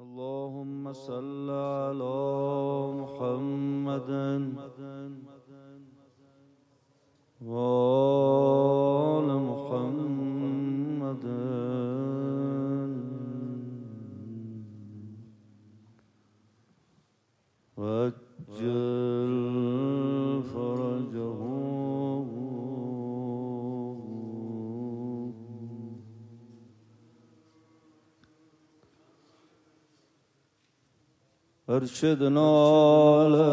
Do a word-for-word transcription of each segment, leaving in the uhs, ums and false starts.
اللهم صل على محمد وآل محمد وعجل فرجهم ارشدنا على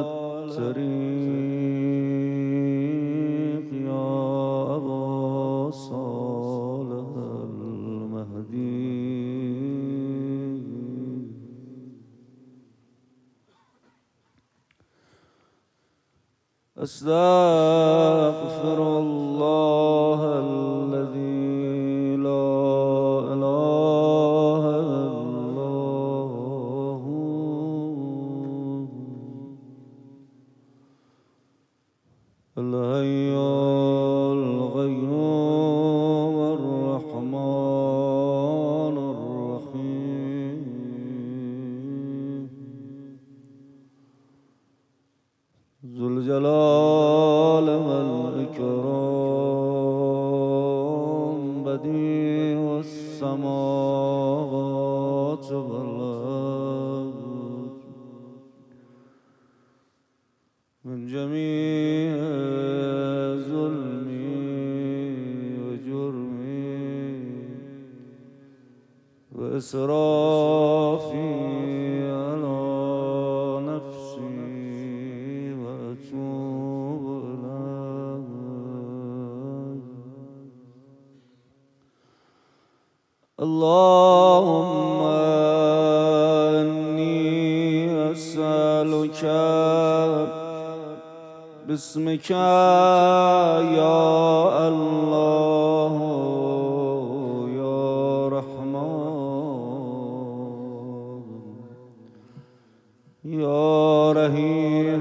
الطريق يا أبا صالح المهدي أستغفر الله الذي لا إله إلا الحي القيوم الرحمن الرحيم ذو الجلال والإكرام بديع السماوات والأرض من جميع وإسرافي على نفسي وأتوب إليك اللهم إني أسألك باسمك يا الله يا رحيم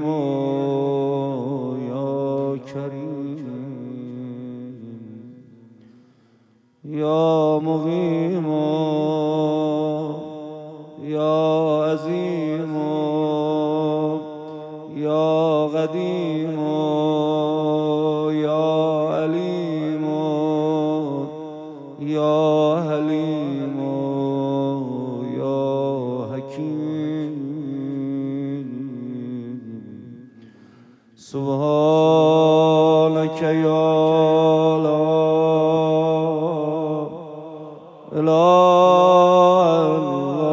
يا كريم يا مقيم يا عظيم يا قديم يا عليم يا حليم يا حكيم سبحانك يا لا إله إلا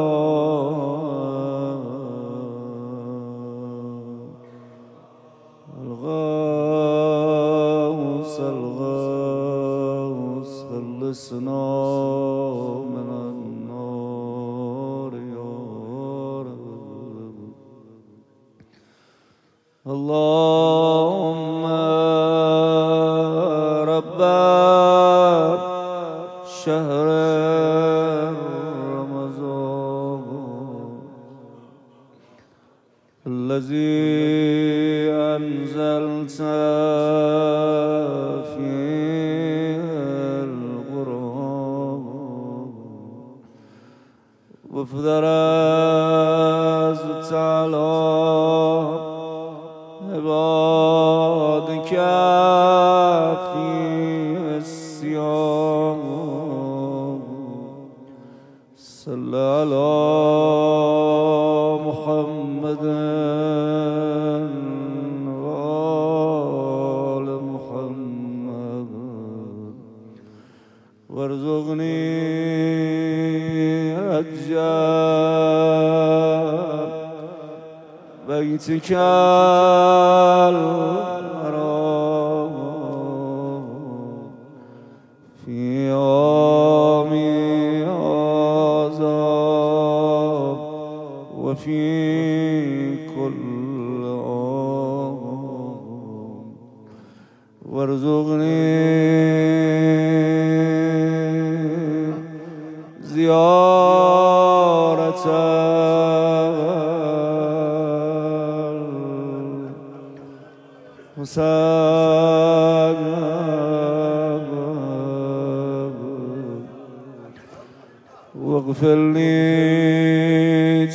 الغوث الغوث خلصنا من النار يا رب اللهم رب شهر رمضان الذي أنزلت فيه القرآن وفدرز تعالى عبادك في الصيام صل على محمد وآل محمد وارزقني أجاب بيتك الحرام في يوم هذا وفي كل عام وارزقني زيارة حسين واغفر لي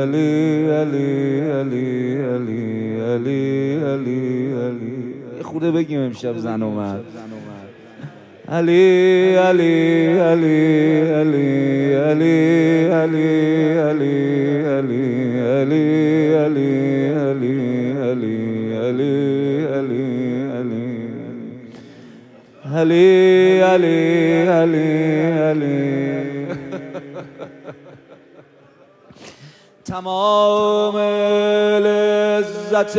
علی علی علی علی علی علی علی. خود بگیم امشب زن اومد. علی علی علی علی علی علی علی علی علی علی علی علی علی علی علی علی علی علی. تمام لذت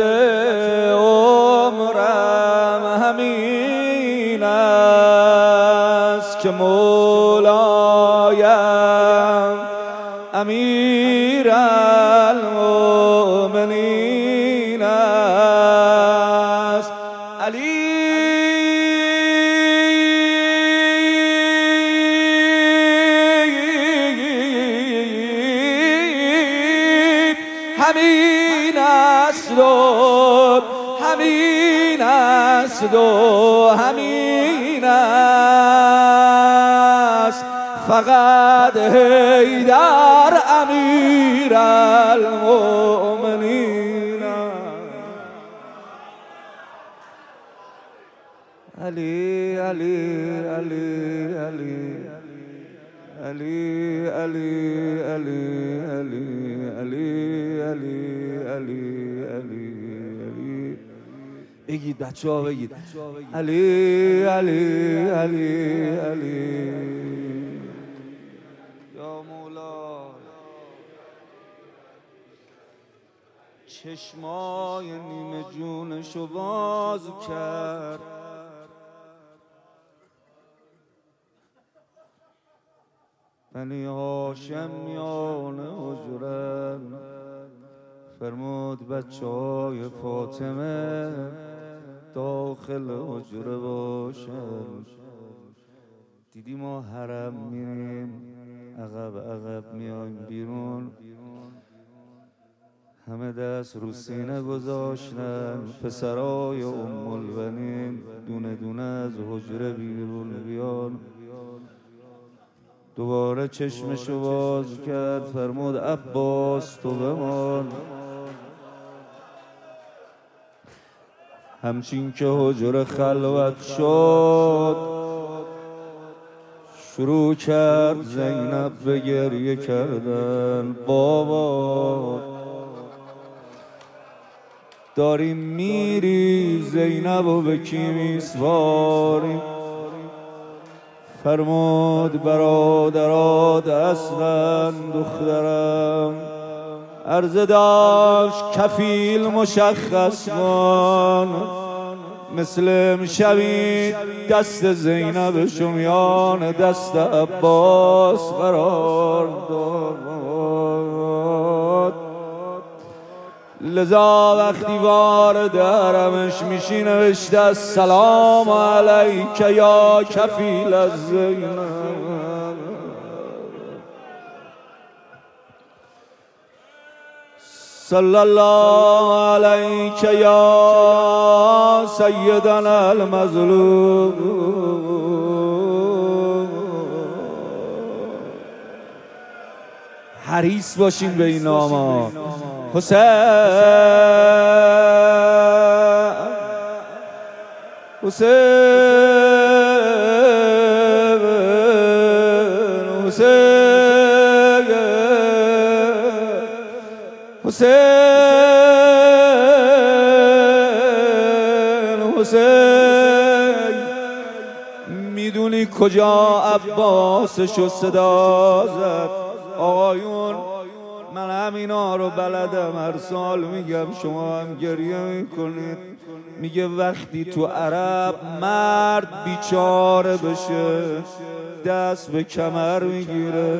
عمرم همین است که مولایم امیرالمؤمنین است. علی همین است و همین است و همین است، فقط حیدر امیرالمؤمنین. علی علی علی علی علی علی علی علی علی علی علی علی علی. بگید بچه ها بگید علی علی علی علی. یا مولا چشمای نیمه جونشو باز کرد، بنی هاشمیان حجرن، فرمود بچه های فاطمه داخل حجره باشن. دیدی ما حرم میریم عقب عقب میایم بیرون، همه دست رو سینه گذاشتن، پسرای ام البنین دونه دونه از حجره بیرون بیان. دوباره چشمشو باز کرد، فرمود عباس تو بمان. همچین که حجره خلوت شد شروع کرد زینب به گریه کردن. بابا داری میری زینب و به کی میسواری؟ فرمود برادرات اصلا دخترم عرضه داشت کفیل مشخص کن، مثل امشبی دست زینب شمیان دست عباس قرار داد. لذا وقتی وارد حرمش میشی نوشته السلام علیک یا کفیل از زینب. صلی الله علیک یا سیدنا المظلوم. حریص باشین به این نام‌ها. حسین حسین حسین حسین حسین. میدونی کجا عباسشو صدا زد؟ آقایون من همینا رو بلدم، هر سال میگم شما هم گریه میکنید. میگه وقتی تو عرب مرد بیچاره بشه دست به کمر میگیره.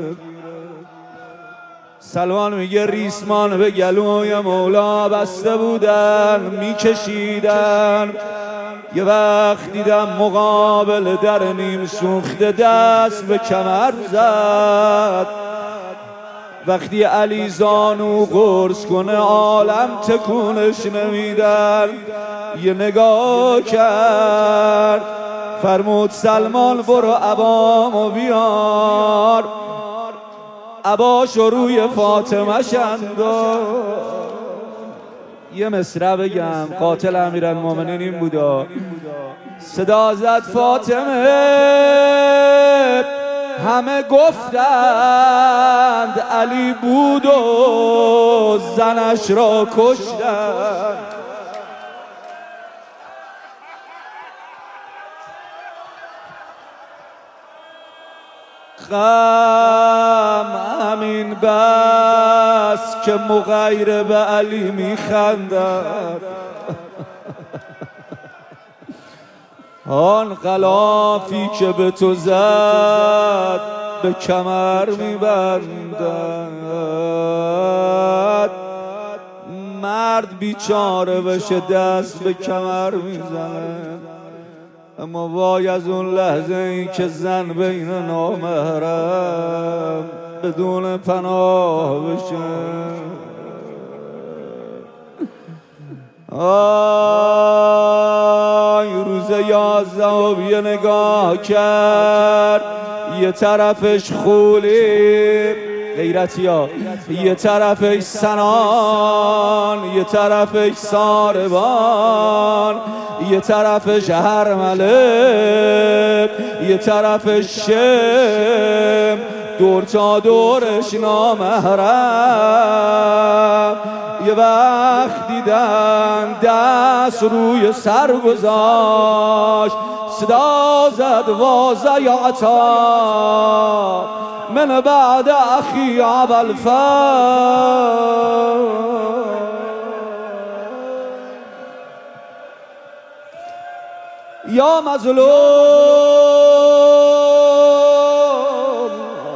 سلمان میگه ریسمان به گلوی مولا بسته بودن میکشیدن، یه وقت دیدم مقابل در نیم سوخته دست به کمر زد. وقتی علی زانو قرص کنه عالم تکونش نمیدن، یه نگاه کرد فرمود سلمان برو عبامو بیار. عباشو روی فاطمه شنداز. یه مصرع بگم، قاتل امیرالمومنین این بودا، صدا زد فاطمه همه گفتند علی بود و زنش را کشتند. غم همین بس که مغیر به علی میخندد، آن غلافی که به تو زد به کمر میبندد. مرد بیچاره بشه دست به کمر میزنه، اما وای از اون لحظه ای که زن بین نامحرم بدون پناه بشه. آی روز یازده یه نگاه کرد، یه طرفش خولی غیرتی ها، یه طرفش سنان، یه طرفش ساربان، یه طرفش هرمله، یه طرفش شم، دور تا دورش نامحرم. یه وقت دیدن دست روی سر گذاشت، صدا زد وازه یا عطا من بعد اخی ابوالفضل. یا مظلوم،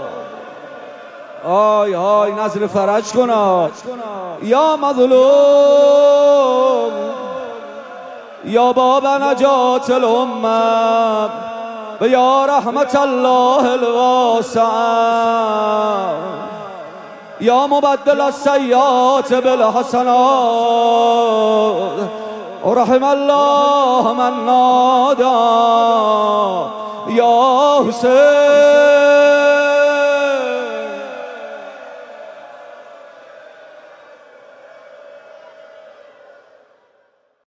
آی آی نظر فرج کنا. یا مظلوم یا باب نجات الامه و یا رحمت الله الواسع، یا مبدل السیئات بالحسنات، رحم الله من نادا یا حسین.